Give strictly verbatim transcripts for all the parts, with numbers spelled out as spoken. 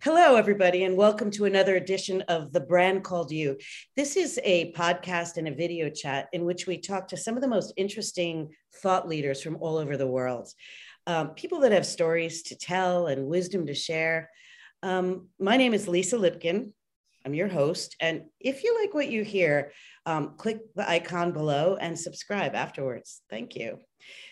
Hello, everybody, and welcome to another edition of The Brand Called You. This is a podcast and a video chat in which we talk to some of the most interesting thought leaders from all over the world, um, people that have stories to tell and wisdom to share. Um, my name is Lisa Lipkin. I'm your host. And if you like what you hear, um, click the icon below and subscribe afterwards. Thank you.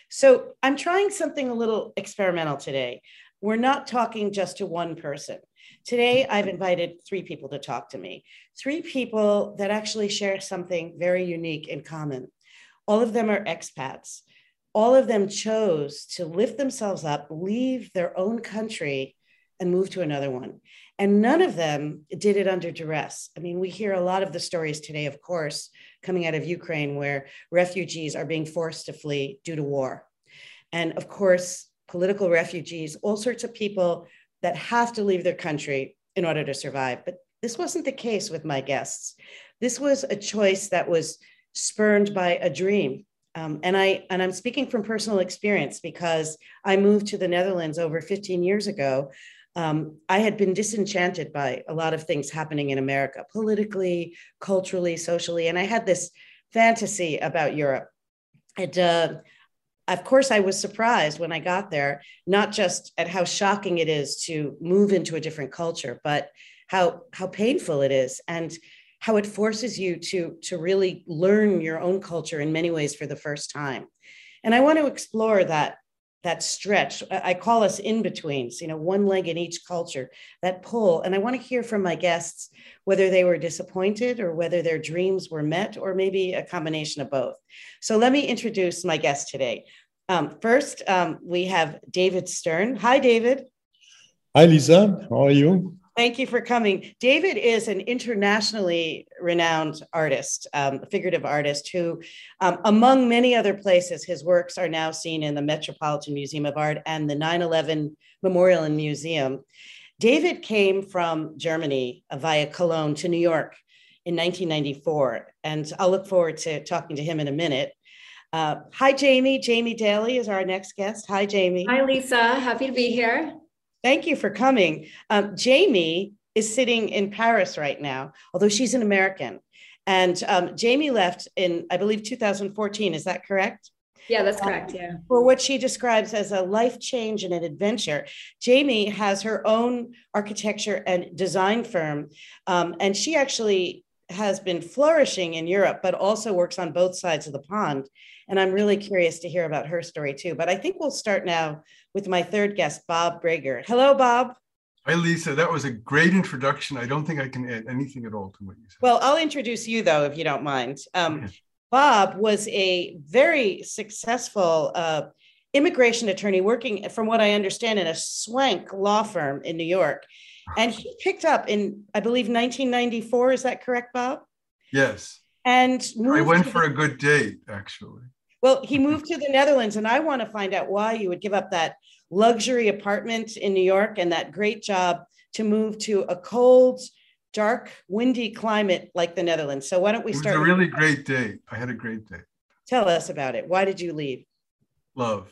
So I'm trying something a little experimental today. We're not talking just to one person. Today, I've invited three people to talk to me, three people that actually share something very unique in common. All of them are expats. All of them chose to lift themselves up, leave their own country, and move to another one. And none of them did it under duress. I mean, we hear a lot of the stories today, of course, coming out of Ukraine, where refugees are being forced to flee due to war. And of course, political refugees, all sorts of people that have to leave their country in order to survive. But this wasn't the case with my guests. This was a choice that was spurned by a dream. Um, and, I, and I'm speaking from personal experience because I moved to the Netherlands over fifteen years ago. Um, I had been disenchanted by a lot of things happening in America, politically, culturally, socially, and I had this fantasy about Europe. And uh, of course, I was surprised when I got there, not just at how shocking it is to move into a different culture, but how, how painful it is and how it forces you to, to really learn your own culture in many ways for the first time. And I want to explore that, that stretch. I call us in-betweens, you know, one leg in each culture, that pull. And I want to hear from my guests whether they were disappointed or whether their dreams were met, or maybe a combination of both. So let me introduce my guest today. Um, first, um, we have David Stern. Hi, David. Hi, Lisa. How are you? Thank you for coming. David is an internationally renowned artist, um, figurative artist who, um, among many other places, his works are now seen in the Metropolitan Museum of Art and the nine eleven Memorial and Museum. David came from Germany uh, via Cologne to New York in nineteen ninety-four, and I'll look forward to talking to him in a minute. Uh, hi, Jamie. Jamie Daly is our next guest. Hi, Jamie. Hi, Lisa. Happy to be here. Thank you for coming. Um, Jamie is sitting in Paris right now, although she's an American. And um, Jamie left in, I believe, two thousand fourteen. Is that correct? Yeah, that's correct. Yeah. For what she describes as a life change and an adventure. Jamie has her own architecture and design firm, um, and she actually has been flourishing in Europe, but also works on both sides of the pond. And I'm really curious to hear about her story too. But I think we'll start now with my third guest, Bob Brager. Hello, Bob. Hi, Lisa. That was a great introduction. I don't think I can add anything at all to what you said. Well, I'll introduce you though, if you don't mind. Um, Okay. Bob was a very successful uh, immigration attorney working, from what I understand, in a swank law firm in New York. And he picked up in, I believe, nineteen ninety-four. Is that correct, Bob? Yes. And I went to for the, a good date, actually. well, he moved to the Netherlands, and I want to find out why you would give up that luxury apartment in New York and that great job to move to a cold, dark, windy climate like the Netherlands. So why don't we It was start? a really great date. I had a great date. Tell us about it. Why did you leave? Love.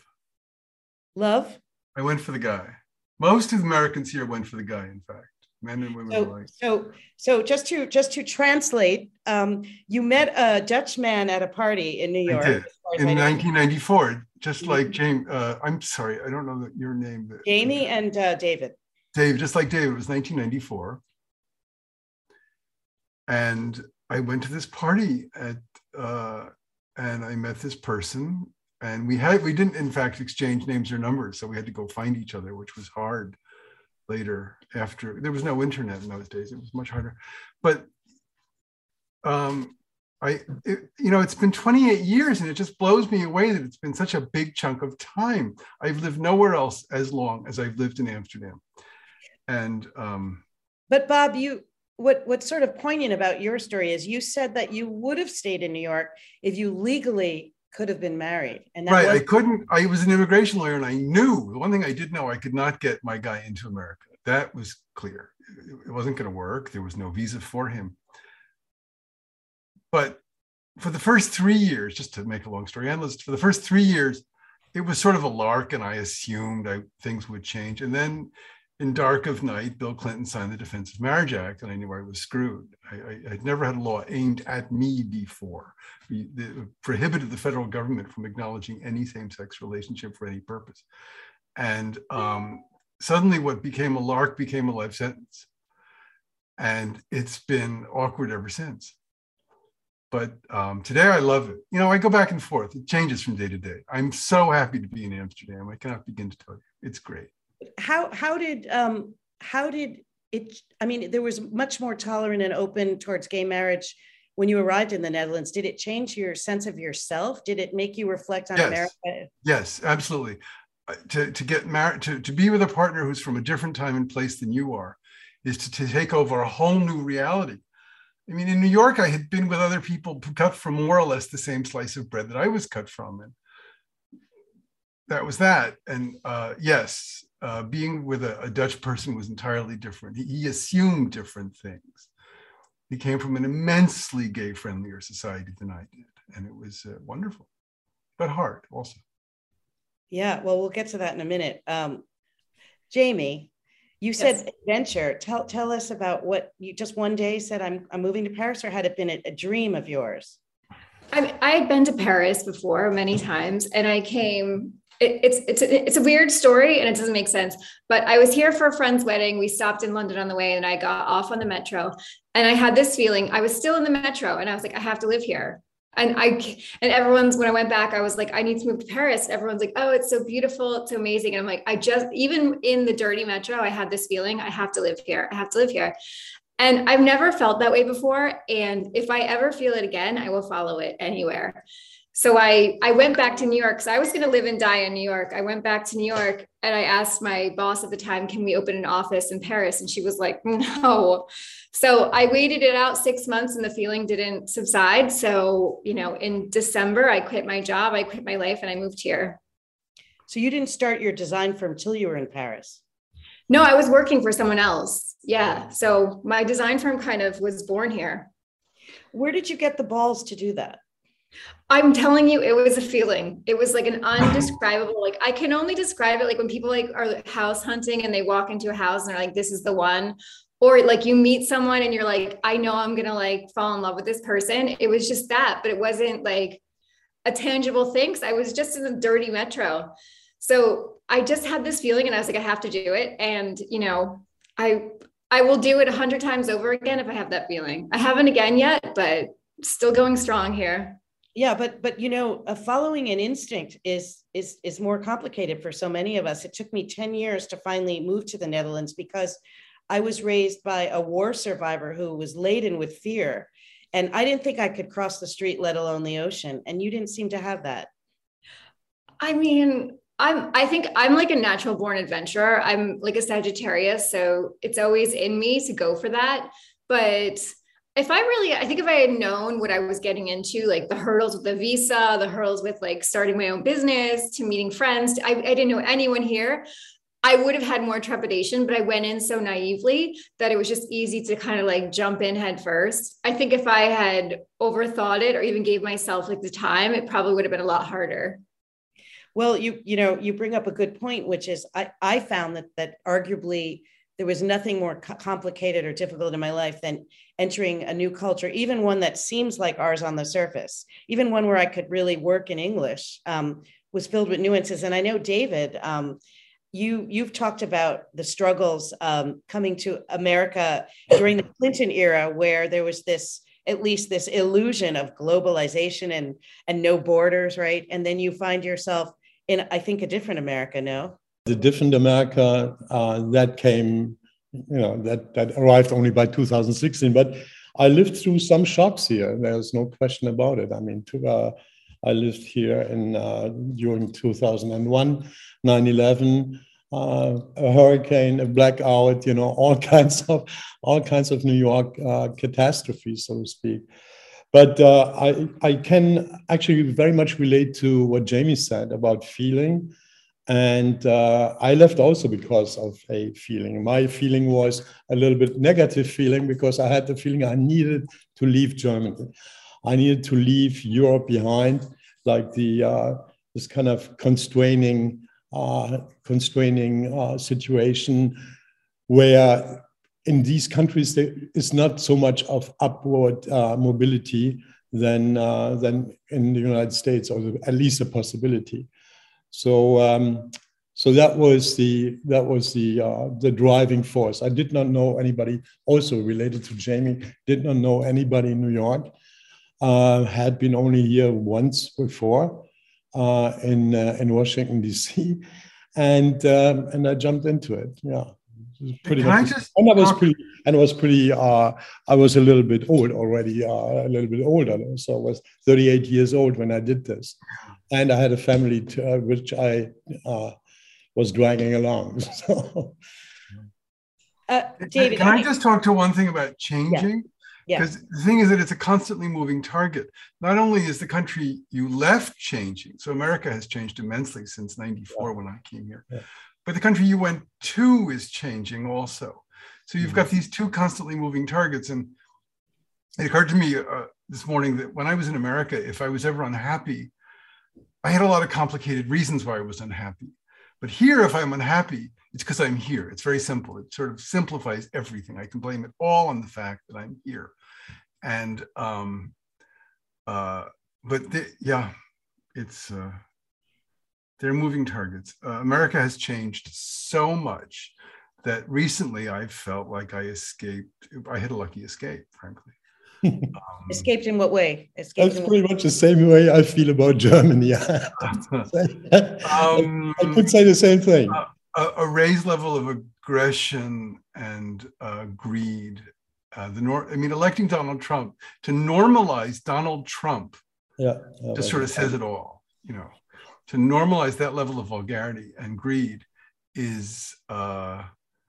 Love? I went for the guy. Most of the Americans here went for the guy, in fact. Men and women So, alike. so, so just to just to translate, um, you met a Dutch man at a party in New York. I did. as far as In I know. nineteen ninety-four, just Mhm. like James, uh, I'm sorry, I don't know that your name. but- Jamie and uh, David. Dave, just like Dave, it was nineteen ninety-four. And I went to this party at, uh, and I met this person, and we had, we didn't in fact exchange names or numbers. So we had to go find each other, which was hard later after, there was no internet in those days. It was much harder, but um, I, it, you know, it's been twenty-eight years and it just blows me away that it's been such a big chunk of time. I've lived nowhere else as long as I've lived in Amsterdam. And um, But Bob, you what what's sort of poignant about your story is you said that you would have stayed in New York if you legally could have been married. And that right, was- I couldn't, I was an immigration lawyer and I knew, the one thing I did know, I could not get my guy into America. That was clear. It wasn't going to work. There was no visa for him. But for the first three years, just to make a long story endless, for the first three years, it was sort of a lark and I assumed I, things would change. And then in dark of night, Bill Clinton signed the Defense of Marriage Act, and I knew I was screwed. I, I, I'd never had a law aimed at me before. It prohibited the federal government from acknowledging any same-sex relationship for any purpose. And um, suddenly what became a lark became a life sentence. And it's been awkward ever since. But um, today I love it. You know, I go back and forth. It changes from day to day. I'm so happy to be in Amsterdam. I cannot begin to tell you. It's great. How how did um how did it? I mean, there was much more tolerant and open towards gay marriage when you arrived in the Netherlands. Did it change your sense of yourself? Did it make you reflect on yes. America? Yes, absolutely. To to get married, to to be with a partner who's from a different time and place than you are, is to, to take over a whole new reality. I mean, in New York, I had been with other people who cut from more or less the same slice of bread that I was cut from, and that was that. And uh, yes, uh, being with a, a Dutch person was entirely different. He, he assumed different things. He came from an immensely gay-friendlier society than I did, and it was uh, wonderful, but hard also. Yeah, well, we'll get to that in a minute. Um, Jamie, you said yes. Adventure. Tell tell us about what you just one day said, I'm, I'm moving to Paris, or had it been a, a dream of yours? I, I had been to Paris before many times, and I came, it, it's, it's, a, it's a weird story and it doesn't make sense, but I was here for a friend's wedding. We stopped in London on the way and I got off on the metro, and I had this feeling. I was still in the metro and I was like, I have to live here. And I, and everyone's, when I went back, I was like, I need to move to Paris. Everyone's like, oh, it's so beautiful. It's so amazing. And I'm like, I just, even in the dirty metro, I had this feeling, I have to live here. I have to live here. And I've never felt that way before. And if I ever feel it again, I will follow it anywhere. So I, I went back to New York. So I was going to live and die in New York. I went back to New York and I asked my boss at the time, can we open an office in Paris? And she was like, no. So I waited it out six months and the feeling didn't subside. So, you know, in December, I quit my job, I quit my life, and I moved here. So you didn't start your design firm until you were in Paris? No, I was working for someone else. Yeah. So my design firm kind of was born here. Where did you get the balls to do that? I'm telling you, it was a feeling. It was like an undescribable, like I can only describe it like when people like are house hunting and they walk into a house and they're like, this is the one. Or like you meet someone and you're like, I know I'm going to like fall in love with this person. It was just that, but it wasn't like a tangible thing. Cause I was just in the dirty metro. So I just had this feeling and I was like, I have to do it. And, you know, I, I will do it a hundred times over again if I have that feeling. I haven't again yet, but still going strong here. Yeah, but but you know, uh, following an instinct is is is more complicated for so many of us. It took me ten years to finally move to the Netherlands because I was raised by a war survivor who was laden with fear, and I didn't think I could cross the street, let alone the ocean. And you didn't seem to have that. I mean, I'm I think I'm like a natural born adventurer. I'm like a Sagittarius, so it's always in me to go for that. But if I really, I think if I had known what I was getting into, like the hurdles with the visa, the hurdles with like starting my own business, to meeting friends, I, I didn't know anyone here, I would have had more trepidation, but I went in so naively that it was just easy to kind of like jump in head first. I think if I had overthought it or even gave myself like the time, it probably would have been a lot harder. Well, you you know, you bring up a good point, which is I, I found that that arguably there was nothing more co- complicated or difficult in my life than entering a new culture, even one that seems like ours on the surface, even one where I could really work in English, um, was filled with nuances. And I know, David, um, you, you've talked about the struggles um, coming to America during the Clinton era, where there was this, at least this illusion of globalization and, and no borders, right? And then you find yourself in, I think, a different America, no? The different America uh, that came, you know, that, that arrived only by two thousand sixteen. But I lived through some shocks here. There's no question about it. I mean, to, uh, I lived here in uh, during two thousand one, nine eleven, uh, a hurricane, a blackout, you know, all kinds of all kinds of New York uh, catastrophes, so to speak. But uh, I I can actually very much relate to what Jamie said about feeling. And uh, I left also because of a feeling. My feeling was a little bit negative feeling because I had the feeling I needed to leave Germany. I needed to leave Europe behind, like the uh, this kind of constraining, uh, constraining uh, situation where in these countries there is not so much of upward uh, mobility than uh, than in the United States, or at least a possibility. So um, so that was the that was the uh, the driving force. I did not know anybody. Also related to Jamie, did not know anybody in New York. Uh, had been only here once before uh, in uh, in Washington D C, and um, and I jumped into it. Yeah. Pretty Can much, I just and I was talk- pretty, and I was pretty. Uh, I was a little bit old already, uh, a little bit older. So I was thirty-eight years old when I did this, and I had a family to, uh, which I uh, was dragging along. So, Uh, David, can I I- just talk to one thing about changing? Yeah. Because the thing is that it's a constantly moving target. Not only is the country you left changing, so America has changed immensely since ninety-four when I came here, Yeah. but the country you went to is changing also. So you've Mhm. got these two constantly moving targets. And it occurred to me uh, this morning that when I was in America, if I was ever unhappy, I had a lot of complicated reasons why I was unhappy. But here, if I'm unhappy, it's because I'm here. It's very simple. It sort of simplifies everything. I can blame it all on the fact that I'm here. And, um, uh, but the, yeah, it's, uh, they're moving targets. Uh, America has changed so much that recently I felt like I escaped. I had a lucky escape, frankly. Um, escaped in what way? Escaped that's in pretty much the same way I feel about Germany. I, um, I could say the same thing. A, a raised level of aggression and uh, greed. Uh, the nor- I mean, electing Donald Trump to normalize Donald Trump Yeah, just sort of says it all. You know, to normalize that level of vulgarity and greed is uh,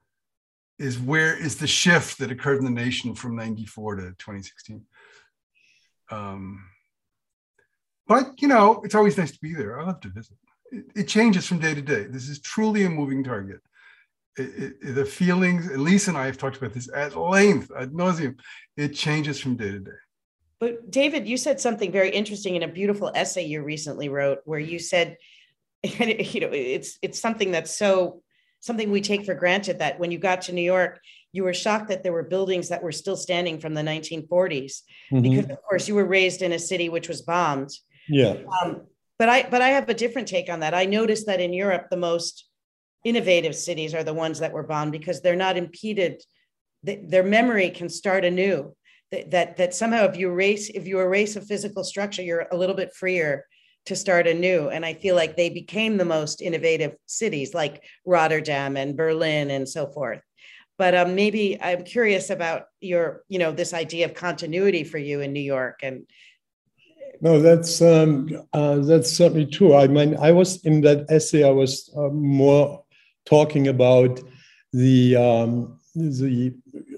is where is the shift that occurred in the nation from ninety-four to twenty sixteen. Um, but you know, it's always nice to be there. I love to visit. It, it changes from day to day. This is truly a moving target. It, it, the feelings, and Lisa and I have talked about this at length, ad nauseum. It changes from day to day. But David, you said something very interesting in a beautiful essay you recently wrote, where you said, you know, it's it's something that's so something we take for granted, that when you got to New York, you were shocked that there were buildings that were still standing from the nineteen forties, mm-hmm. because of course you were raised in a city which was bombed. Yeah. Um, but I but I have a different take on that. I noticed that in Europe, the most innovative cities are the ones that were bombed because they're not impeded. Their memory can start anew. That, that that somehow if you erase if you erase a physical structure, you're a little bit freer to start anew. And I feel like they became the most innovative cities, like Rotterdam and Berlin and so forth. But um, maybe I'm curious about your, you know, this idea of continuity for you in New York. And no, that's um, uh, that's certainly true. I mean, I was in that essay. I was uh, more talking about the um, the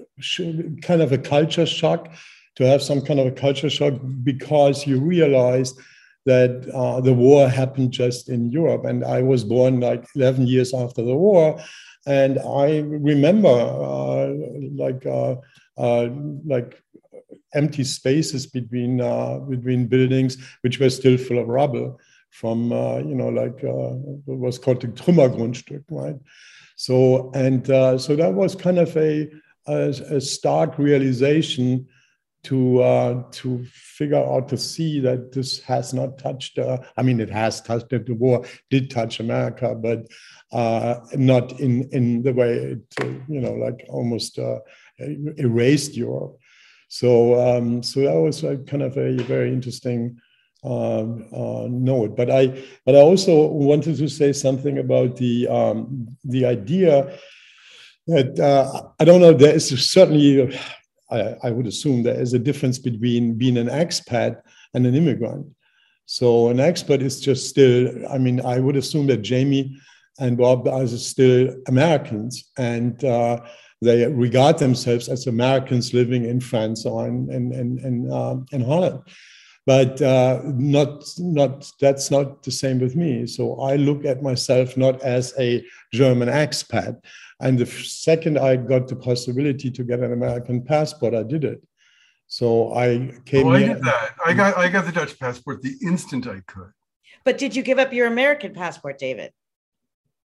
kind of a culture shock, to have some kind of a culture shock because you realize that uh, the war happened just in Europe. And I was born like eleven years after the war. And I remember uh, like uh, uh, like empty spaces between uh, between buildings, which were still full of rubble from, uh, you know, like uh, what was called the Trümmergrundstück, right? So, and uh, so that was kind of a, a, a stark realization to uh, to figure out, to see that this has not touched, uh, I mean, it has touched, the war did touch America, but uh, not in, in the way it, uh, you know, like almost uh, erased Europe. So, um, so that was a kind of a very interesting um, uh, note. But I, but I also wanted to say something about the, um, the idea that, uh, I don't know, there is certainly, I, I would assume there is a difference between being an expat and an immigrant. So an expat is just still, I mean, I would assume that Jamie and Bob are still Americans, and uh, they regard themselves as Americans living in France or in, in, in, in, um, in Holland. But uh, not, not, that's not the same with me. So I look at myself not as a German expat. And the second I got the possibility to get an American passport, I did it. So I came oh, I here. did that. I got, I got the Dutch passport the instant I could. But did you give up your American passport, David?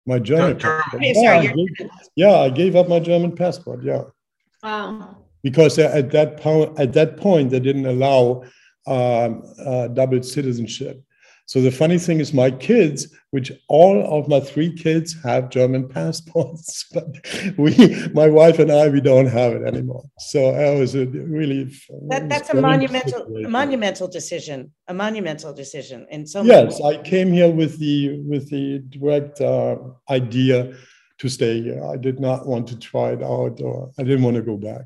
My German German. passport. Okay, Yeah, sorry, I you're- gave, yeah, I gave up my German passport. Yeah, Wow. because at that point, at that point, they didn't allow um, uh, double citizenship. So the funny thing is, my kids, which all of my three kids have German passports, but we, my wife and I, we don't have it anymore. So that was a really That, that's a strange monumental, a situation. monumental decision, a monumental decision in so many Yes, I came here with the with the direct uh, idea to stay here. I did not want to try it out, or I didn't want to go back.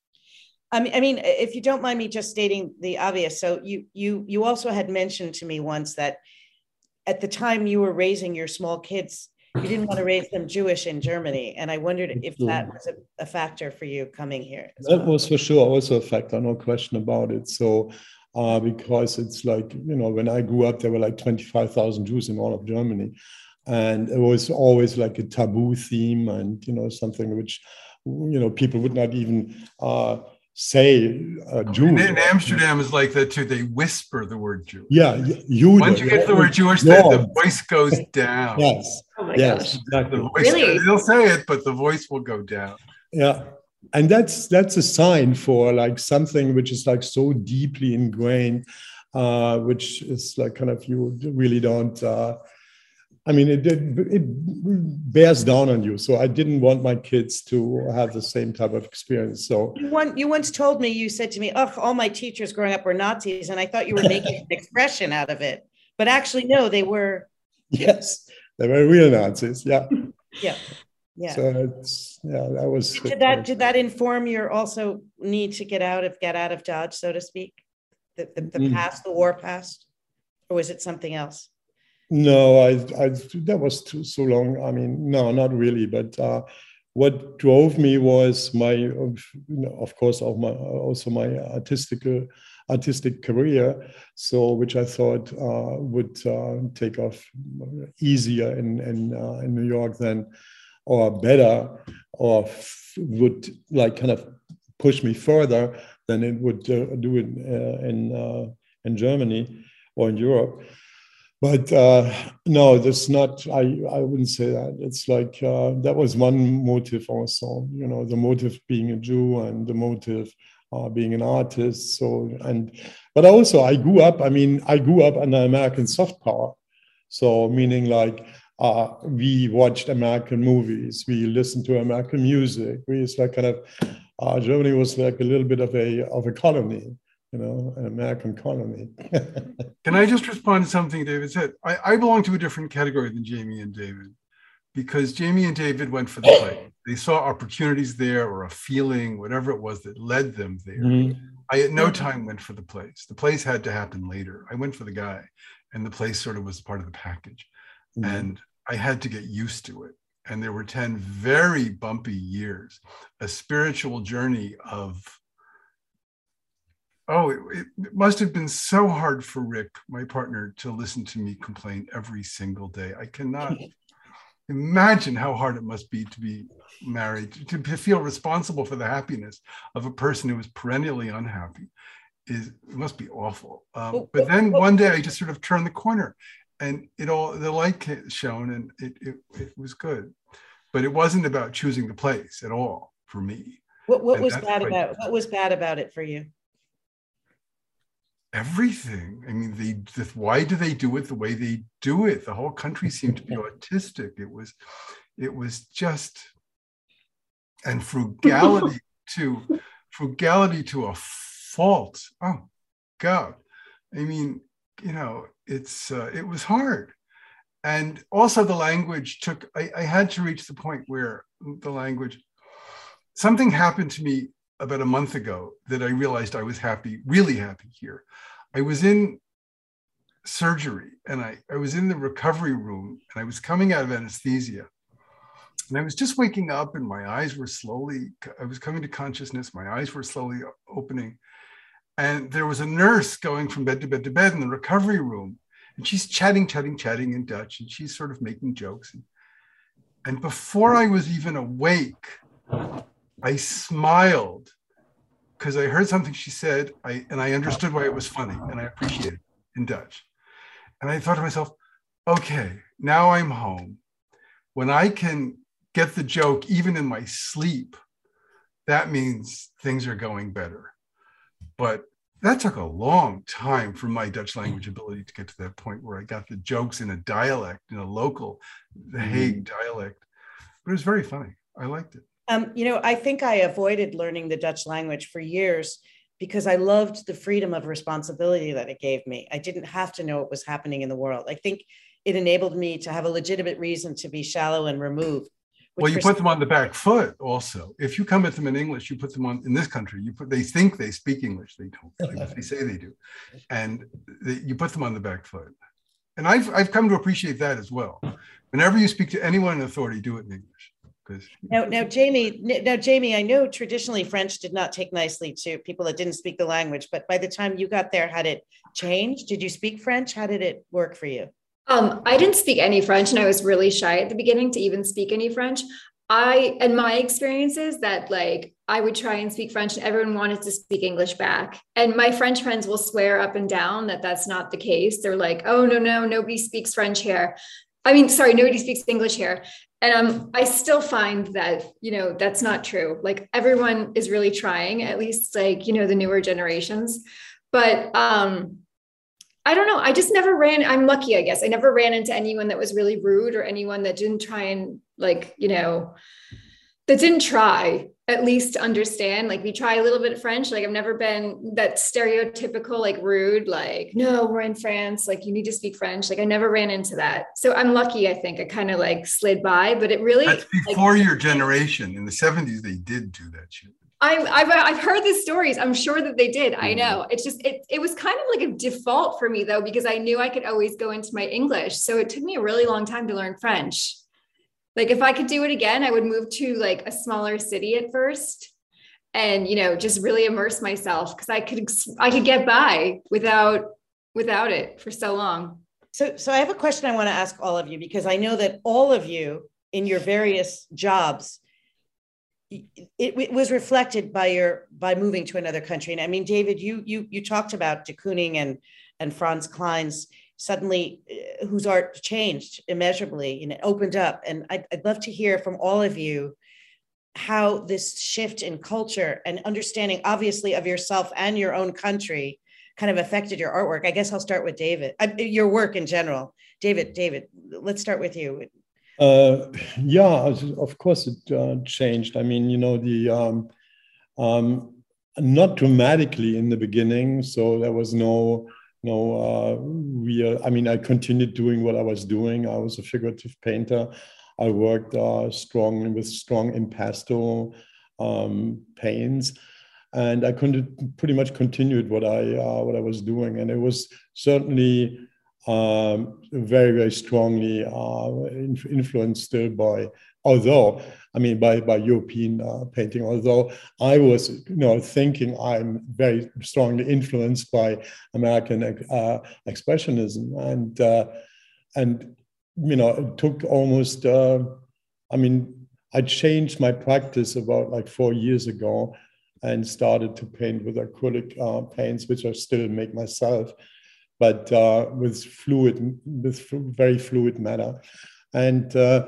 I mean, I mean, if you don't mind me just stating the obvious, so you you you also had mentioned to me once that at the time you were raising your small kids, you didn't want to raise them Jewish in Germany, and I wondered if that was a, a factor for you coming here. as That well. was for sure also a factor, no question about it. So, uh, because it's like, you know, when I grew up, there were like twenty-five thousand Jews in all of Germany, and it was always like a taboo theme, and you know, something which, you know, people would not even. Uh, say uh, Jew. In, in Amsterdam is like that too. They whisper the word Jew. Yeah, Jude. Once you get the word Jewish, the, the voice goes down. Yes. Oh my yes, gosh. exactly. The voice, Really? they'll say it, but the voice will go down. Yeah. And that's that's a sign for like something which is like so deeply ingrained, uh, which is like kind of you really don't uh, I mean, it, it it bears down on you. So I didn't want my kids to have the same type of experience. So You, one, you once told me, you said to me, oh, all my teachers growing up were Nazis. And I thought you were making an expression out of it. But actually, no, they were. yes, they were real Nazis. Yeah. Yeah. Yeah. So it's, yeah, that was. Did that, did that inform your also need to get out of, get out of Dodge, so to speak? The, the, the Mm. past, the war past? Or was it something else? No, I, I that was too so long. I mean, no, not really. But uh, what drove me was my, you know, of course, of my also my artistic artistic career. So, which I thought uh, would uh, take off easier in in, uh, in New York than, or better, or f- would like kind of push me further than it would uh, do it uh, in uh, in Germany or in Europe. But uh, no, that's not, I, I wouldn't say that. It's like, uh, that was one motive also, you know, the motive being a Jew and the motive uh, being an artist. So, and, but also I grew up, I mean, I grew up under American soft power. So meaning like, uh, we watched American movies, we listened to American music. We, it's like kind of, uh, Germany was like a little bit of a, of a colony. You know, an American colony. Can I just respond to something David said? I, I belong to a different category than Jamie and David, because Jamie and David went for the play. They saw opportunities there, or a feeling, whatever it was that led them there. Mm-hmm. I at no time went for the plays. The plays had to happen later. I went for the guy, and the play sort of was part of the package. Mm-hmm. And I had to get used to it. And there were ten very bumpy years, a spiritual journey of, oh, it, it must have been so hard for Rick, my partner, to listen to me complain every single day. I cannot imagine how hard it must be to be married, to, to feel responsible for the happiness of a person who is perennially unhappy. Is, it must be awful. Um, but then one day I just sort of turned the corner, and it all, the light shone, and it, it, it was good. But it wasn't about choosing the place at all for me. What, what was bad about, what was bad about it for you? Everything. I mean, they, the, why do they do it the way they do it? The whole country seemed to be autistic. It was, it was just, and frugality to, frugality to a fault. Oh God. I mean, you know, it's, uh, it was hard. And also the language took, I, I had to reach the point where the language, something happened to me about a month ago that I realized I was happy, really happy here. I was in surgery, and I, I was in the recovery room, and I was coming out of anesthesia, and I was just waking up, and my eyes were slowly, I was coming to consciousness, my eyes were slowly opening, and there was a nurse going from bed to bed to bed in the recovery room, and she's chatting, chatting, chatting in Dutch, and she's sort of making jokes. And, and before I was even awake, I smiled because I heard something she said, I, and I understood why it was funny, and I appreciated it in Dutch. And I thought to myself, okay, now I'm home. when I can get the joke even in my sleep, that means things are going better. But that took a long time for my Dutch language ability to get to that point where I got the jokes in a dialect, in a local, the Hague dialect. But it was very funny. I liked it. Um, you know, I think I avoided learning the Dutch language for years because I loved the freedom of responsibility that it gave me. I didn't have to know what was happening in the world. I think it enabled me to have a legitimate reason to be shallow and removed. Well, you put them on the back foot also. If you come at them in English, you put them on, in this country, you put, they think they speak English. They don't, they say they do. And they, you put them on the back foot. And I've, I've come to appreciate that as well. Whenever you speak to anyone in authority, do it in English. Now, now, Jamie, now, Jamie, I know traditionally French did not take nicely to people that didn't speak the language, but by the time you got there, had it changed? Did you speak French? How did it work for you? Um, I didn't speak any French, and I was really shy at the beginning to even speak any French. I, and my experience is that like, I would try and speak French and everyone wanted to speak English back. And my French friends will swear up and down that that's not the case. They're like, oh, no, no, nobody speaks French here. I mean, sorry, nobody speaks English here. And um, I still find that, you know, that's not true. Like everyone is really trying, at least like, you know, the newer generations. But um, I don't know. I just never ran. I'm lucky, I guess. I never ran into anyone that was really rude or anyone that didn't try and like, you know, that didn't try at least to understand. Like we try a little bit of French. Like I've never been that stereotypical, like rude, like, no, we're in France. Like you need to speak French. Like I never ran into that. So I'm lucky, I think. I kind of like slid by, but it really- That's before like, your generation. In the seventies, they did do that shit. I'm, I've, I've heard the stories. I'm sure that they did. I know. It's just, it, it was kind of like a default for me though, because I knew I could always go into my English. So it took me a really long time to learn French. Like if I could do it again, I would move to like a smaller city at first and, you know, just really immerse myself because I could, I could get by without, without it for so long. So, so I have a question I want to ask all of you, because I know that all of you in your various jobs, it, it was reflected by your, by moving to another country. And I mean, David, you, you, you talked about de Kooning and, and Franz Klein's suddenly, uh, whose art changed immeasurably and it opened up. And I'd, I'd love to hear from all of you how this shift in culture and understanding, obviously, of yourself and your own country kind of affected your artwork. I guess I'll start with David, uh, your work in general. David, David, let's start with you. Uh, yeah, of course it uh, changed. I mean, you know, the um, um, not dramatically in the beginning, so there was no no uh, real. I mean, I continued doing what I was doing. I was a figurative painter. I worked uh, strong with strong impasto um, paints, and I could pretty much continued what I uh, what I was doing, and it was certainly um, very very strongly uh, influenced still by, although I mean by by European uh, painting. Although I was you know thinking I'm very strongly influenced by American uh, expressionism, and uh, and. You know, it took almost, uh, I mean, I changed my practice about like four years ago and started to paint with acrylic uh, paints, which I still make myself, but uh, with fluid, with very fluid matter. And uh,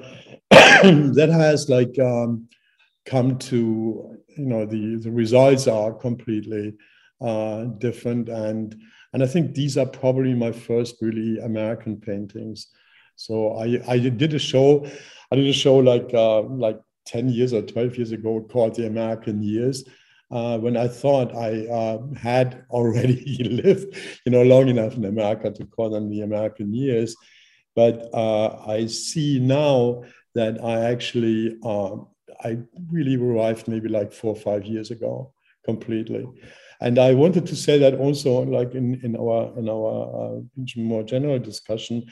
that has like um, come to, you know, the, the results are completely uh, different. And, and I think these are probably my first really American paintings. So I, I did a show, I did a show like uh, like ten years or twelve years ago called The American Years, uh, when I thought I uh, had already lived, you know, long enough in America to call them The American Years. But uh, I see now that I actually, uh, I really arrived maybe like four or five years ago completely. And I wanted to say that also like in, in our, in our uh, more general discussion.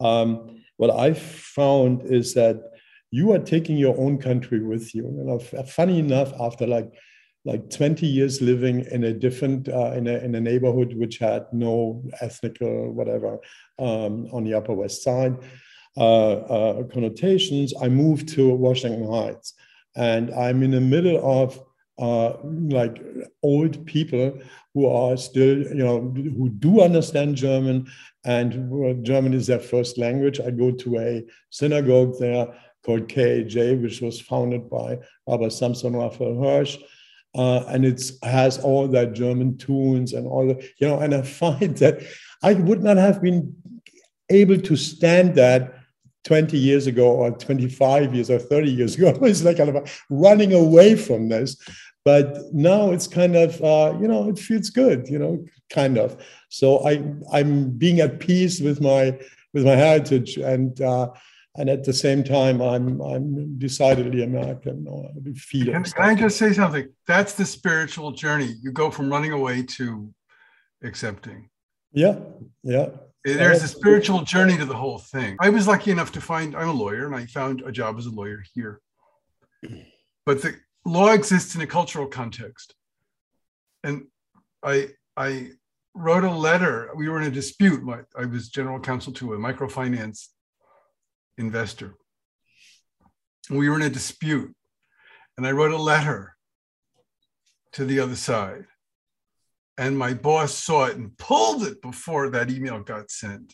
Um, what I found is that you are taking your own country with you. You know, funny enough, after like like twenty years living in a different uh, in a in a neighborhood which had no ethnic or whatever um, on the Upper West Side uh, uh, connotations, I moved to Washington Heights, and I'm in the middle of uh, like old people who are still, you know, who do understand German, and German is their first language. I go to a synagogue there called K A J, which was founded by Rabbi Samson Raphael Hirsch. Uh, and it has all that German tunes and all the, you know, and I find that I would not have been able to stand that twenty years ago or twenty-five years or thirty years ago. It's like kind of running away from this. But now it's kind of, uh, you know, it feels good, you know, kind of. So I, I'm being at peace with my with my heritage, and uh, and at the same time, I'm I'm decidedly American. Or feel can, can I just say something? That's the spiritual journey. You go from running away to accepting. Yeah, yeah. There's a spiritual journey to the whole thing. I was lucky enough to find, I'm a lawyer, and I found a job as a lawyer here. But the law exists in a cultural context. And I, I wrote a letter. We were in a dispute. My, I was general counsel to a microfinance investor. And we were in a dispute. And I wrote a letter to the other side. And my boss saw it and pulled it before that email got sent.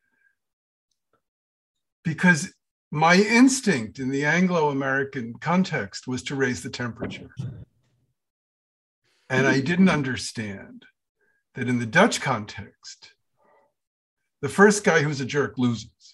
Because my instinct in the Anglo-American context was to raise the temperature. And I didn't understand that in the Dutch context, the first guy who's a jerk loses.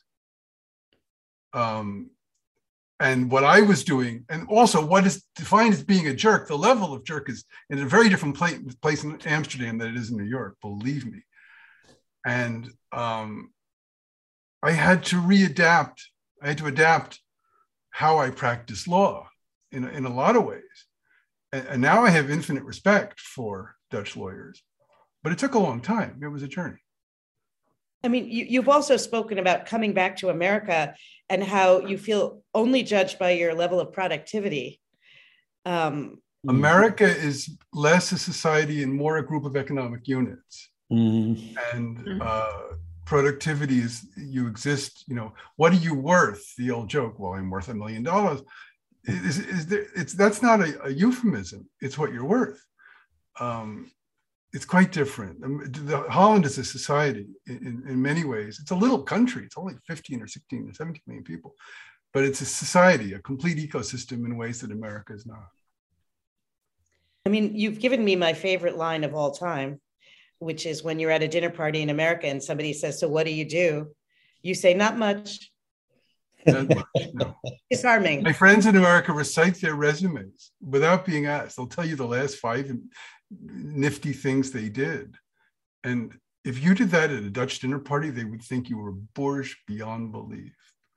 Um, And what I was doing, and also what is defined as being a jerk, the level of jerk is in a very different place, place in Amsterdam than it is in New York, believe me. And um, I had to readapt, I had to adapt how I practice law in, in a lot of ways. And, and now I have infinite respect for Dutch lawyers, but it took a long time. It was a journey. I mean, you, you've also spoken about coming back to America and how you feel only judged by your level of productivity. Um, America is less a society and more a group of economic units. Mm-hmm. And uh, productivity is, you exist, you know, what are you worth? The old joke, well, I'm worth a million dollars. Is, is there, it's, that's not a, a euphemism. It's what you're worth. Um, It's quite different. The, Holland is a society in, in many ways. It's a little country. It's only fifteen or sixteen or seventeen million people, but it's a society, a complete ecosystem in ways that America is not. I mean, you've given me my favorite line of all time, which is when you're at a dinner party in America and somebody says, so what do you do? You say, not much. Not much, no. Disarming. My friends in America recite their resumes without being asked. They'll tell you the last five nifty things they did. And if you did that at a Dutch dinner party, they would think you were boorish beyond belief.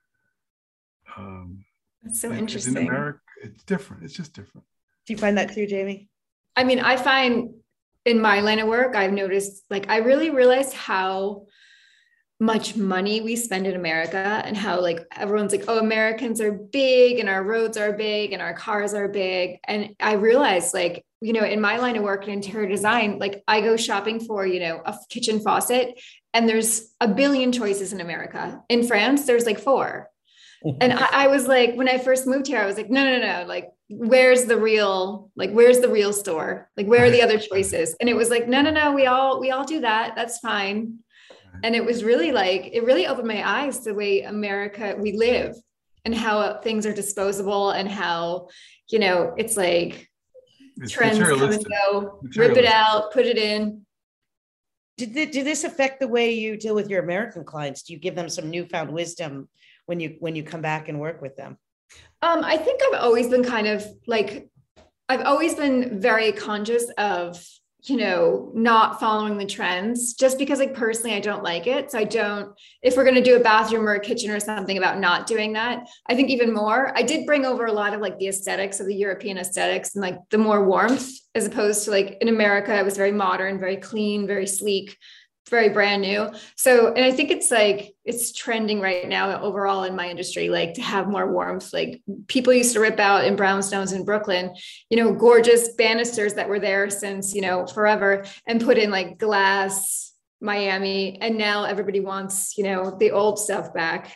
Um, That's so interesting. In America, it's different. It's just different. Do you find that too, Jamie? I mean, I find in my line of work, I've noticed, like, I really realized how much money we spend in America and how, like, everyone's like, oh, Americans are big and our roads are big and our cars are big. And I realized, like, you know, in my line of work in interior design, like, I go shopping for, you know, a kitchen faucet and there's a billion choices in America. In France, there's like four. And I, I was like, when I first moved here, I was like, no, no, no, like, where's the real, like, where's the real store? Like, where are the other choices? And it was like, no, no, no, we all, we all do that. That's fine. And it was really like, it really opened my eyes to the way America, we live and how things are disposable and how, you know, it's like it's trends come and go, rip it out, put it in. Did, the, did this affect the way you deal with your American clients? Do you give them some newfound wisdom when you when you come back and work with them? Um, I think I've always been kind of like, I've always been very conscious of, you know, not following the trends just because, like, personally, I don't like it. So I don't, if we're going to do a bathroom or a kitchen or something, about not doing that. I think even more, I did bring over a lot of, like, the aesthetics of the European aesthetics and, like, the more warmth, as opposed to, like, in America, it was very modern, very clean, very sleek, very brand new. So, and I think it's like, it's trending right now overall in my industry, like, to have more warmth. Like, people used to rip out in brownstones in Brooklyn, you know, gorgeous banisters that were there since, you know, forever, and put in, like, glass Miami. And now everybody wants, you know, the old stuff back.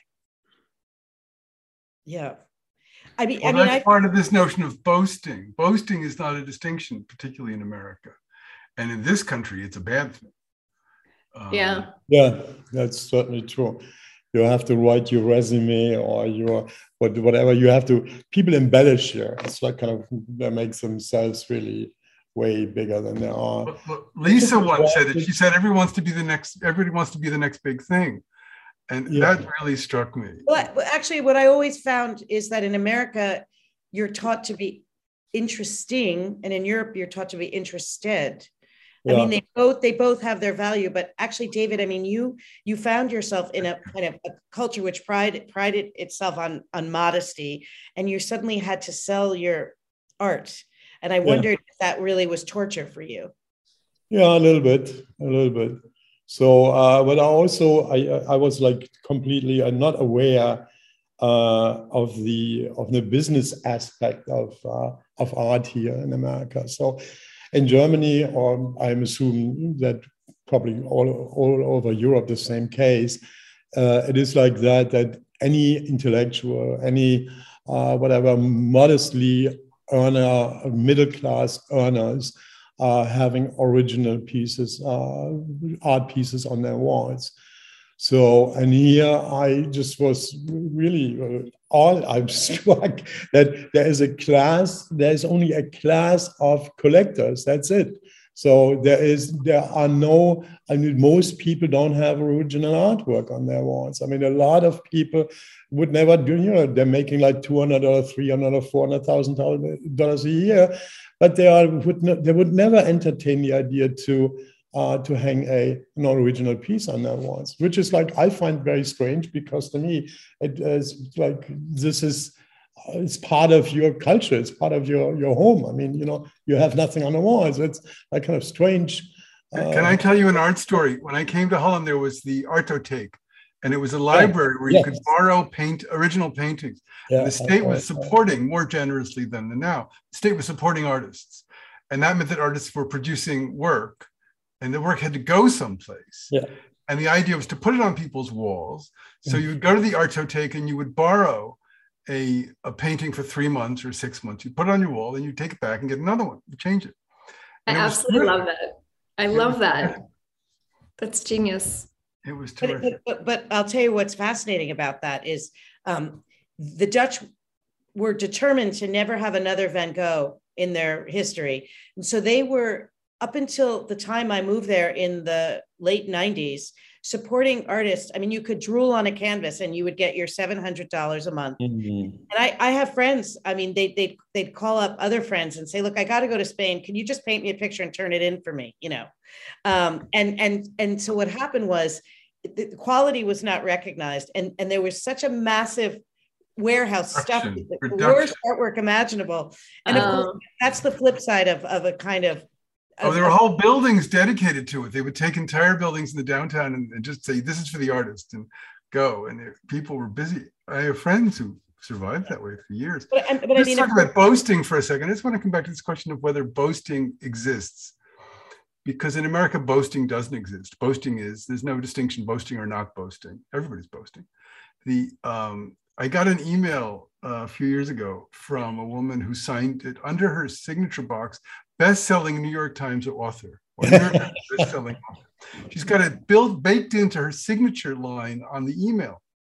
Yeah. I mean, well, I mean, that's I, part of this notion of boasting. Boasting is not a distinction, particularly in America. And in this country, it's a bad thing. Um, yeah. Yeah, that's certainly true. you have to write your resume or your what whatever you have to. People embellish here. It's like kind of that makes themselves really way bigger than they are. But, but Lisa once said it. She said everyone wants to be the next. Everybody wants to be the next big thing, and yeah. that really struck me. Well, actually, what I always found is that in America, you're taught to be interesting, and in Europe, you're taught to be interested. Yeah. I mean, they both they both have their value, but actually, David, I mean, you you found yourself in a kind of a culture which prided prided itself on on modesty, and you suddenly had to sell your art. And I wondered yeah. if that really was torture for you. Yeah, a little bit, a little bit. So, uh, but I also I I was like completely uh, not aware uh, of the of the business aspect of uh, of art here in America. So. In Germany, or I'm assuming that probably all, all over Europe, the same case, uh, it is like that, that any intellectual, any uh, whatever modestly earner, middle-class earners are having original pieces, uh, art pieces on their walls. So, and here I just was really uh, all I'm struck that there is a class, there's only a class of collectors. That's it. So there is, there are no, I mean, most people don't have original artwork on their walls. I mean, a lot of people would never do, you know, they're making like two hundred or three hundred or four hundred thousand dollars a year, but they are, would not, they would never entertain the idea to Uh, to hang a an original piece on their walls, which is like I find very strange, because to me it is like this is it's part of your culture, it's part of your your home. I mean, you know, you have nothing on the walls. It's like kind of strange. Uh, Can I tell you an art story? When I came to Holland, there was the Artotheek, and it was a library yeah, where you yes. could borrow paint original paintings. Yeah, the state was right, supporting right. more generously than the now. The state was supporting artists, and that meant that artists were producing work. And the work had to go someplace. Yeah. And the idea was to put it on people's walls. So you would go to the Artotheek and you would borrow a, a painting for three months or six months. You put it on your wall and you take it back and get another one. You change it. And I it absolutely love that. I love that. That's genius. It was terrific. But, but, but I'll tell you what's fascinating about that is um, the Dutch were determined to never have another Van Gogh in their history. And so they were, up until the time I moved there in the late nineties, supporting artists. I mean, you could drool on a canvas and you would get your seven hundred dollars a month. Mm-hmm. And I, I have friends, I mean, they, they'd, they'd call up other friends and say, look, I got to go to Spain. Can you just paint me a picture and turn it in for me? You know? Um, and, and, and so what happened was the quality was not recognized. And, and there was such a massive warehouse stuff, the worst artwork imaginable. And of um, course, that's the flip side of, of a kind of, Oh, there were whole buildings dedicated to it. They would take entire buildings in the downtown and, and just say, this is for the artist, and go. And it, people were busy. I have friends who survived that way for years. But, but Let's I mean, talk about boasting for a second. I just want to come back to this question of whether boasting exists. Because in America, boasting doesn't exist. Boasting is, there's no distinction, boasting or not boasting. Everybody's boasting. The um, I got an email uh, a few years ago from a woman who signed it under her signature box, best-selling New York Times author. Or New York Times best-selling author. She's got it built, baked into her signature line on the email.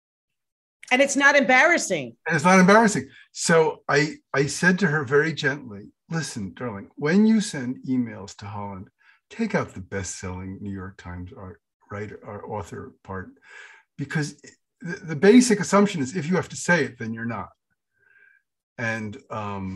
And it's not embarrassing. And it's not embarrassing. So I, I said to her very gently, listen, darling, when you send emails to Holland, take out the best-selling New York Times art, writer or author part, because the, the basic assumption is if you have to say it, then you're not. And um,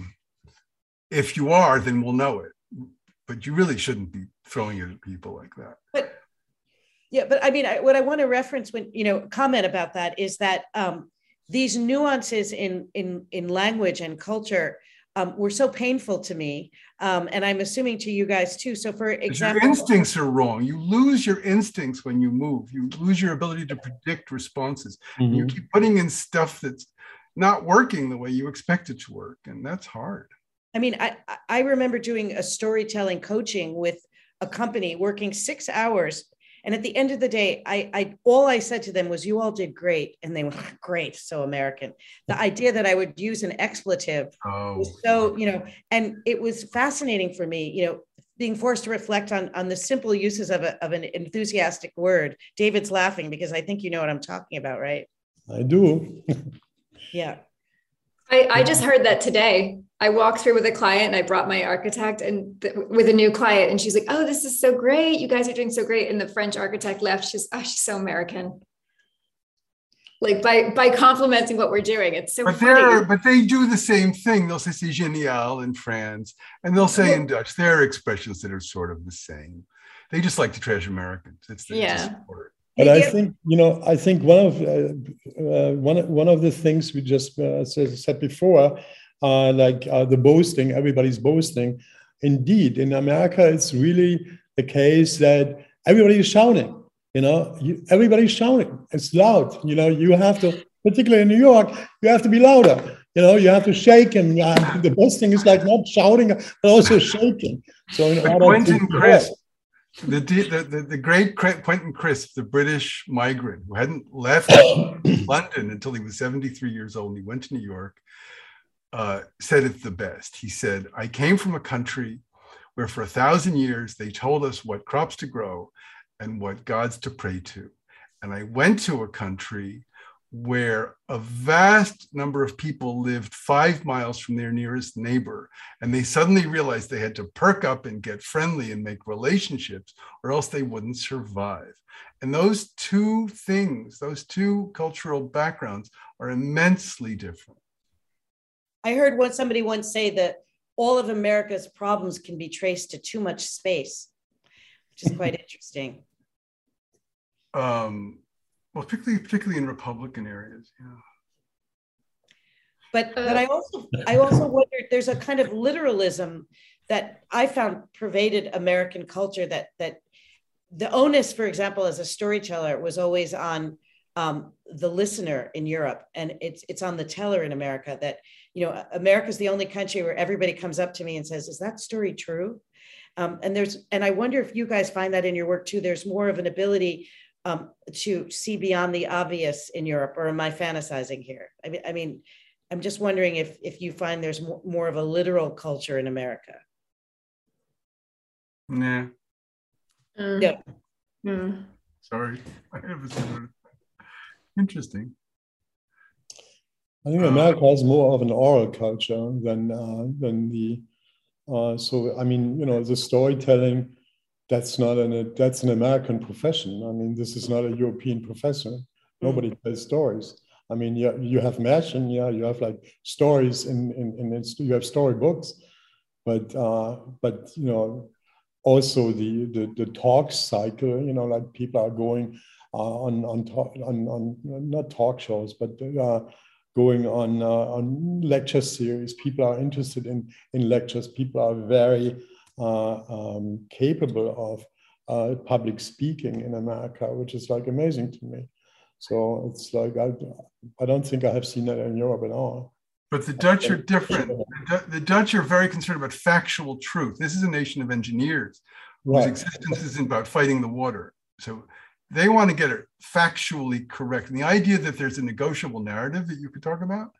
if you are, then we'll know it. But you really shouldn't be throwing it at people like that. But yeah, but I mean, I, what I want to reference when, you know, comment about that is that um, these nuances in, in, in language and culture um, were so painful to me. Um, and I'm assuming to you guys too. So for example, your instincts are wrong. You lose your instincts when you move. You lose your ability to predict responses. Mm-hmm. You keep putting in stuff that's not working the way you expect it to work. And that's hard. I mean, I, I remember doing a storytelling coaching with a company working six hours. And at the end of the day, I, I all I said to them was, you all did great. And they were great, so American. The idea that I would use an expletive oh. was so, you know, and it was fascinating for me. You know, being forced to reflect on, on the simple uses of, a, of an enthusiastic word. David's laughing because I think you know what I'm talking about, right? I do. Yeah. I, I just heard that today. I walked through with a client and I brought my architect and th- with a new client, and she's like, "Oh, this is so great. You guys are doing so great." And the French architect left. She's, "Oh, she's so American." Like by, by complimenting what we're doing. It's so but funny. But they do the same thing. They'll say c'est génial in France, and they'll say in Dutch. There are expressions that are sort of the same. They just like to trash Americans. It's the, yeah. It's a sport. But I think, you know, I think one of uh, uh, one one of the things we just uh, said before, uh, like uh, the boasting, everybody's boasting. Indeed, in America, it's really the case that everybody is shouting. You know, you, everybody's shouting. It's loud. You know, you have to, particularly in New York, you have to be louder. You know, you have to shake, and uh, the best thing is like not shouting, but also shaking. So, in but order Quentin to Crisp, the, the the the great Quentin Crisp, the British migrant who hadn't left London until he was seventy-three years old, and he went to New York, uh, said it the best. He said, "I came from a country where for a thousand years they told us what crops to grow and what gods to pray to. And I went to a country where a vast number of people lived five miles from their nearest neighbor. And they suddenly realized they had to perk up and get friendly and make relationships, or else they wouldn't survive." And those two things, those two cultural backgrounds are immensely different. I heard what somebody once say that all of America's problems can be traced to too much space, which is quite interesting. Um, well, particularly particularly in Republican areas, yeah. But but I also I also wondered, there's a kind of literalism that I found pervaded American culture, that that the onus, for example, as a storyteller, was always on um, the listener in Europe, and it's it's on the teller in America. That, you know, America's the only country where everybody comes up to me and says, "Is that story true?" Um, and there's and I wonder if you guys find that in your work too. There's more of an ability um, to see beyond the obvious in Europe, or am I fantasizing here? I mean, I mean, I'm just wondering if if you find there's more, more of a literal culture in America. Nah. Mm. Yeah. Mm. Sorry. I have a similar. Interesting. I think America has more of an oral culture than uh, than the. Uh, so I mean, you know, the storytelling, that's not an that's an American profession. I mean, this is not a European profession. Nobody mm. tells stories. I mean, yeah, you have Märchen, yeah, you have like stories in in, in you have storybooks, but uh, but you know, also the, the the talk cycle. You know, like people are going uh, on on talk, on on not talk shows, but uh, going on uh, on lecture series. People are interested in in lectures. People are very uh, um, capable of uh, public speaking in America, which is like amazing to me. So it's like, I, I don't think I have seen that in Europe at all. But the Dutch are different. The, the Dutch are very concerned about factual truth. This is a nation of engineers whose right. existence isn't about fighting the water. So they want to get it factually correct. And the idea that there's a negotiable narrative that you could talk about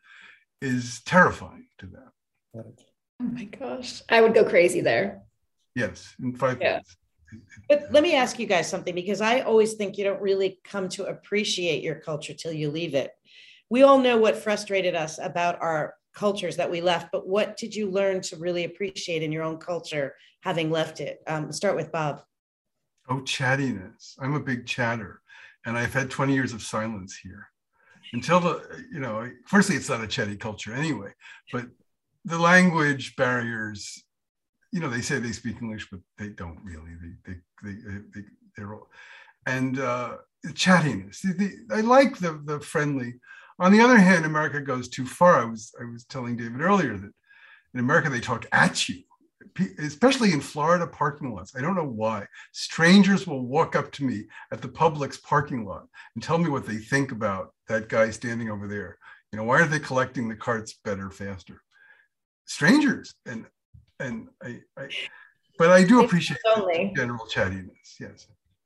is terrifying to them. Right. Oh my gosh. I would go crazy there. Yes, in five yeah. minutes. But let me ask you guys something, because I always think you don't really come to appreciate your culture till you leave it. We all know what frustrated us about our cultures that we left, but what did you learn to really appreciate in your own culture having left it? Um, start with Bob. Oh, chattiness. I'm a big chatter, and I've had twenty years of silence here. Until the, you know, firstly, it's not a chatty culture anyway, but the language barriers, you know, they say they speak English, but they don't really. They, they, they, they they're all, and uh, chattiness. The, the, I like the the friendly. On the other hand, America goes too far. I was I was telling David earlier that in America they talk at you, especially in Florida parking lots. I don't know why. Strangers will walk up to me at the Publix parking lot and tell me what they think about that guy standing over there. You know, why are they collecting the carts better, faster? Strangers. And and I, I but I do appreciate general chattiness. Yes.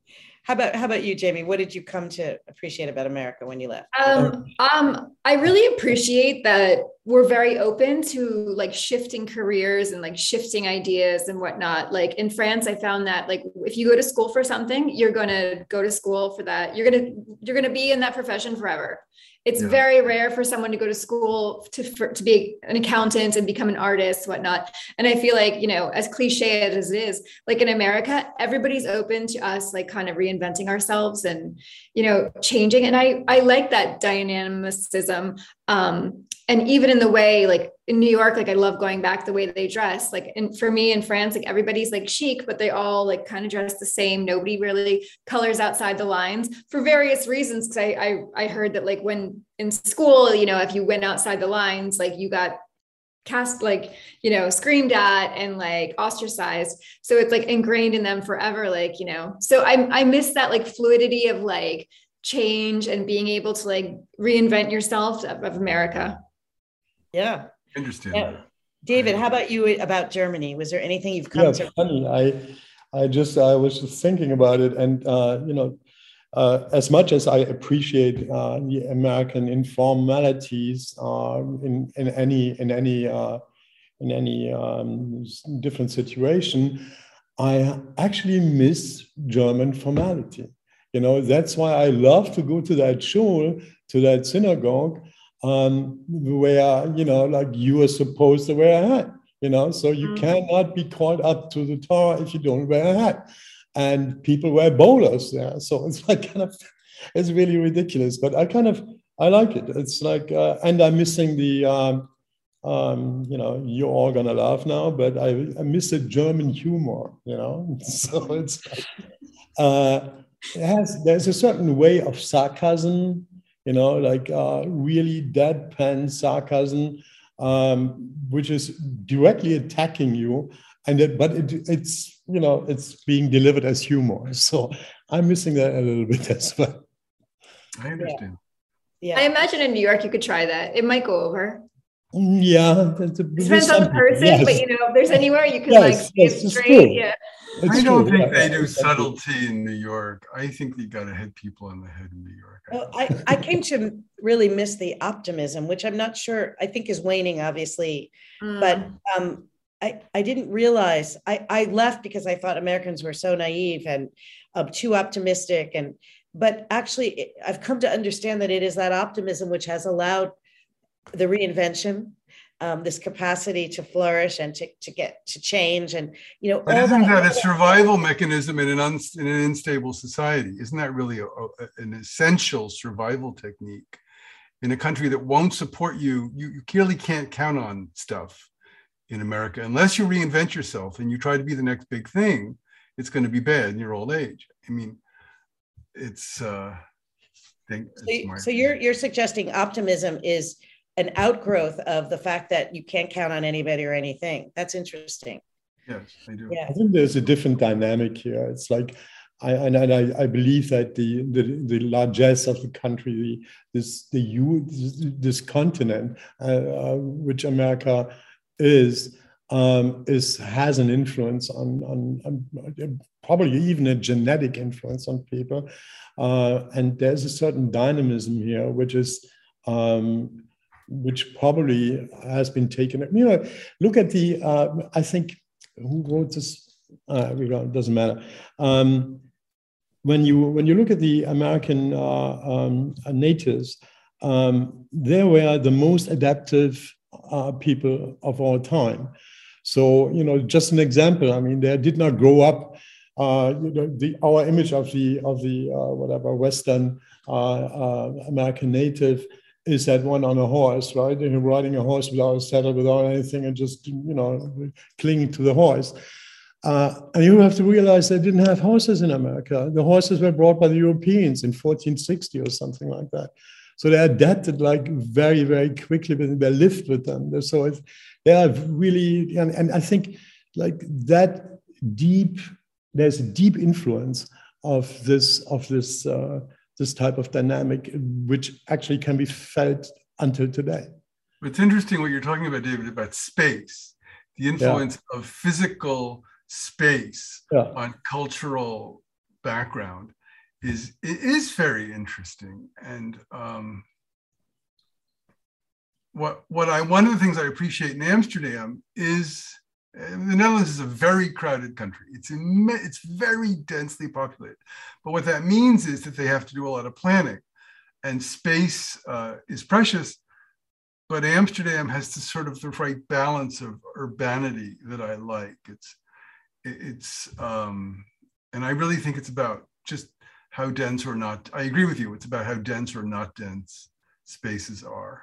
How about how about you, Jamie? What did you come to appreciate about America when you left? Um, um, I really appreciate that we're very open to like shifting careers and like shifting ideas and whatnot. Like in France, I found that like if you go to school for something, you're going to go to school for that. You're going to you're going to be in that profession forever. It's yeah. very rare for someone to go to school to for, to be an accountant and become an artist, whatnot. And I feel like, you know, as cliche as it is, like in America, everybody's open to us, like kind of reinventing ourselves and, you know, changing. And I I like that dynamicism. Um, and even in the way, like in New York, like I love going back the way they dress. Like, and for me in France, like everybody's like chic, but they all like kind of dress the same. Nobody really colors outside the lines for various reasons. Cause I, I, I heard that like when in school, you know, if you went outside the lines, like you got cast, like, you know, screamed at and like ostracized. So it's like ingrained in them forever. Like, you know, so I, I miss that like fluidity of like change and being able to like reinvent yourself of, of America. Yeah. Interesting. Yeah. David, how about you about Germany? Was there anything you've come yeah, to? Funny. I, I just, I was just thinking about it, and uh, you know, uh, as much as I appreciate uh, the American informalities uh, in in any in any uh, in any um, different situation, I actually miss German formality. You know, that's why I love to go to that shul, to that synagogue. Um, where, you know, like you are supposed to wear a hat, you know, so you mm. cannot be called up to the Torah if you don't wear a hat. And people wear bowlers there. So it's like kind of, it's really ridiculous, but I kind of, I like it. It's like, uh, and I'm missing the, um, um, you know, you're all gonna laugh now, but I, I miss the German humor, you know, so it's like, uh, it has, there's a certain way of sarcasm, you know, like uh, really deadpan sarcasm, um, which is directly attacking you, and it, but it, it's, you know, it's being delivered as humor. So I'm missing that a little bit as well. I understand. Yeah, I imagine in New York you could try that. It might go over. Yeah, it depends on the person, yes. But you know, if there's anywhere you can yes, like yes, get straight, yeah. It's I don't true. think yeah, they do exactly. subtlety in New York. I think you got to hit people on the head in New York. I, well, I, I came to really miss the optimism, which I'm not sure, I think is waning, obviously. Mm. But um, I, I didn't realize, I, I left because I thought Americans were so naive and uh, too optimistic. And but actually, it, I've come to understand that it is that optimism which has allowed the reinvention. Um, this capacity to flourish and to, to get to change, and you know, but isn't that, that a survival mechanism in an un, in an unstable society? Isn't that really a, a, an essential survival technique in a country that won't support you? You, you clearly can't count on stuff in America unless you reinvent yourself and you try to be the next big thing. It's going to be bad in your old age. I mean, it's. Uh, think, so, it's so you're you're suggesting optimism is an outgrowth of the fact that you can't count on anybody or anything. That's interesting. Yes, I do. Yeah. I think there's a different dynamic here. It's like, I and I, I believe that the, the the largesse of the country, the, this the you this continent, uh, uh, which America is, um, is has an influence on, on on probably even a genetic influence on people, uh, and there's a certain dynamism here, which is. Um, which probably has been taken. You know, look at the, uh, I think, who wrote this? Uh, it doesn't matter. Um, when you when you look at the American uh, um, natives, um, they were the most adaptive uh, people of all time. So, you know, just an example, I mean, they did not grow up, uh, you know, the, our image of the, of the uh, whatever, Western uh, uh, American native is that one on a horse, right? And riding a horse without a saddle, without anything, and just, you know, clinging to the horse. Uh, and you have to realize they didn't have horses in America. The horses were brought by the Europeans in fourteen sixty or something like that. So they adapted like very, very quickly, but they lived with them. So it's, they are really, and, and I think like that deep, there's a deep influence of this, of this, uh, this type of dynamic, which actually can be felt until today. It's interesting what you're talking about, David, about space, the influence yeah. of physical space yeah. on cultural background. is is very interesting. And um, what what I one of the things I appreciate in Amsterdam is uh, the Netherlands is a very crowded country. It's in, it's very densely populated, but what that means is that they have to do a lot of planning, and space uh, is precious. But Amsterdam has the sort of the right balance of urbanity that I like. It's it's um, and I really think it's about just how dense or not. I agree with you. It's about how dense or not dense spaces are.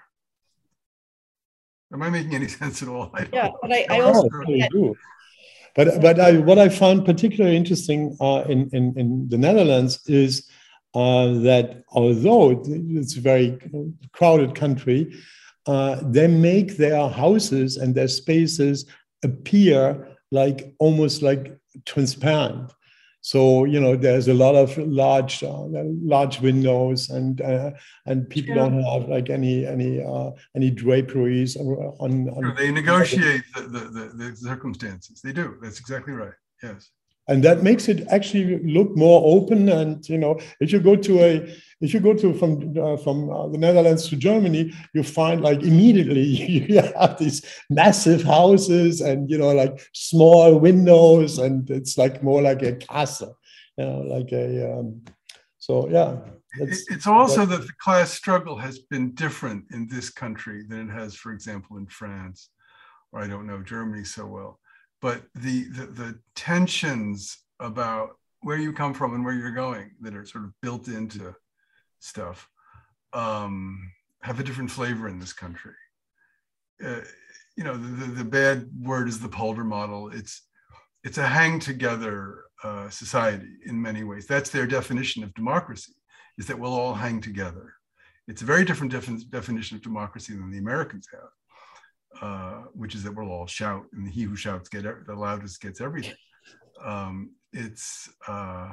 Am I making any sense at all? I yeah, but I, I also really do. But but I, what I found particularly interesting uh, in, in in the Netherlands is uh, that although it's a very crowded country, uh, they make their houses and their spaces appear like almost like transparent. So, you know, there's a lot of large, uh, large windows, and uh, and people yeah. don't have like any any uh, any draperies on. on sure, they negotiate the, the, the, the circumstances. They do. That's exactly right. Yes. And that makes it actually look more open. And you know, if you go to a if you go to from uh, from uh, the Netherlands to Germany, you find like immediately you have these massive houses and you know like small windows, and it's like more like a castle, you know, like a. Um, so yeah, it's also that the class struggle has been different in this country than it has, for example, in France, or I don't know Germany so well. But the, the, the tensions about where you come from and where you're going that are sort of built into stuff um, have a different flavor in this country. Uh, you know, the, the, the bad word is the Polder model. It's, it's a hang together uh, society in many ways. That's their definition of democracy, is that we'll all hang together. It's a very different defi- definition of democracy than the Americans have. Uh, which is that we'll all shout, and he who shouts get er- the loudest gets everything. Um, it's uh,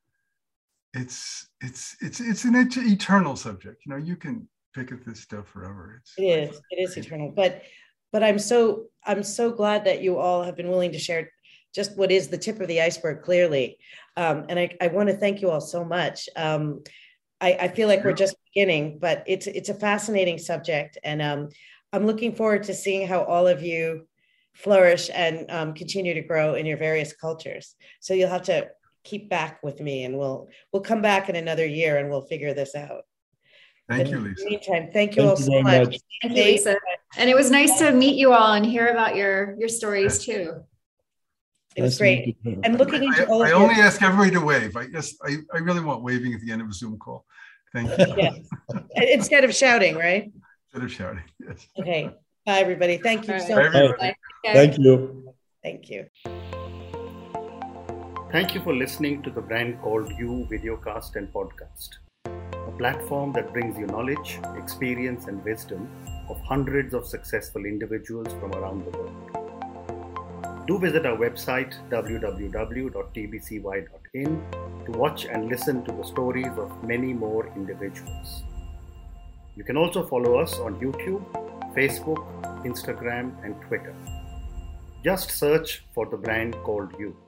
it's it's it's it's an eternal subject. You know, you can pick at this stuff forever. It's, it is it is eternal. But but I'm so I'm so glad that you all have been willing to share just what is the tip of the iceberg, clearly. Um, and I, I want to thank you all so much. Um, I, I feel like we're just beginning, but it's it's a fascinating subject, and um, I'm looking forward to seeing how all of you flourish and um, continue to grow in your various cultures. So you'll have to keep back with me, and we'll we'll come back in another year and we'll figure this out. Thank but you, Lisa. In the meantime, thank you thank all you so much. much. Thank you, Lisa. And it was nice to meet you all and hear about your your stories too. It was great. And looking into I, all I of only your- ask everybody to wave. I guess I, I really want waving at the end of a Zoom call. Thank you. Yeah. Instead of shouting, right? Instead of shouting, yes. Okay. Bye, everybody. Thank you All so right. much. Bye. Thank you. Thank you. Thank you for listening to the Brand Called You videocast and podcast, a platform that brings you knowledge, experience, and wisdom of hundreds of successful individuals from around the world. Do visit our website w w w dot t b c y dot in to watch and listen to the stories of many more individuals. You can also follow us on YouTube, Facebook, Instagram, and Twitter. Just search for The Brand Called You.